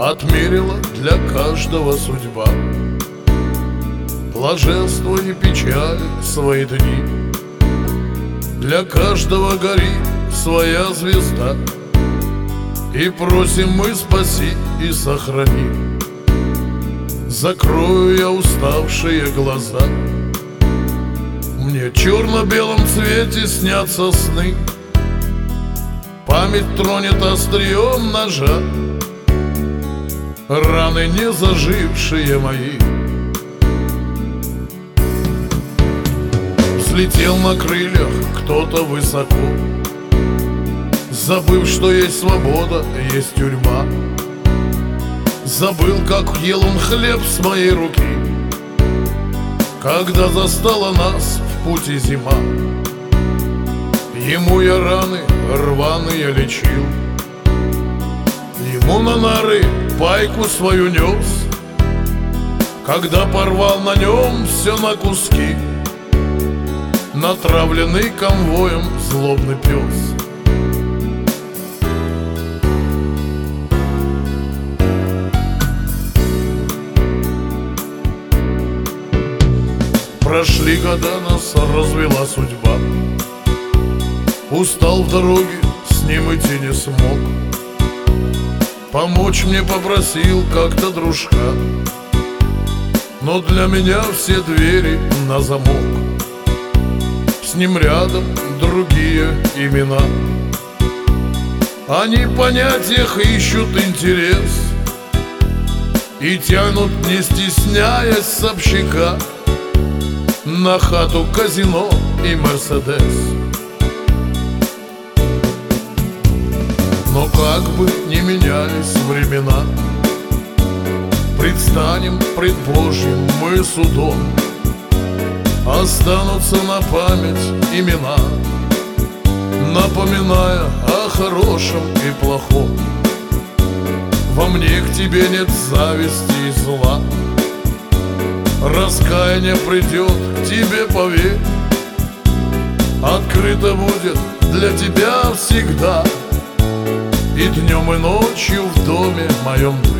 отмерила для каждого судьба. Блаженство и печаль свои дни, для каждого горит своя звезда. И просим мы спаси и сохрани. Закрою я уставшие глаза, мне в черно-белом цвете снятся сны. Память тронет острием ножа раны не зажившие мои. Взлетел на крыльях кто-то высоко, забыв, что есть свобода, есть тюрьма. Забыл, как ел он хлеб с моей руки, когда застала нас в пути зима. Ему я раны рваные лечил, ему на нары пайку свою нес, когда порвал на нем все на куски, натравленный конвоем злобный пес. Прошли года, нас развела судьба. Устал в дороге, с ним идти не смог. Помочь мне попросил как-то дружка, но для меня все двери на замок. С ним рядом другие имена, они в понятиях ищут интерес и тянут, не стесняясь, сообщика на хату, казино и Мерседес. Но как бы ни менялись времена, предстанем пред Божьим мы судом. Останутся на память имена, напоминая о хорошем и плохом. Во мне к тебе нет зависти и зла, раскаяние придет к тебе, поверь. Открыто будет для тебя всегда, и днем, и ночью в доме моем.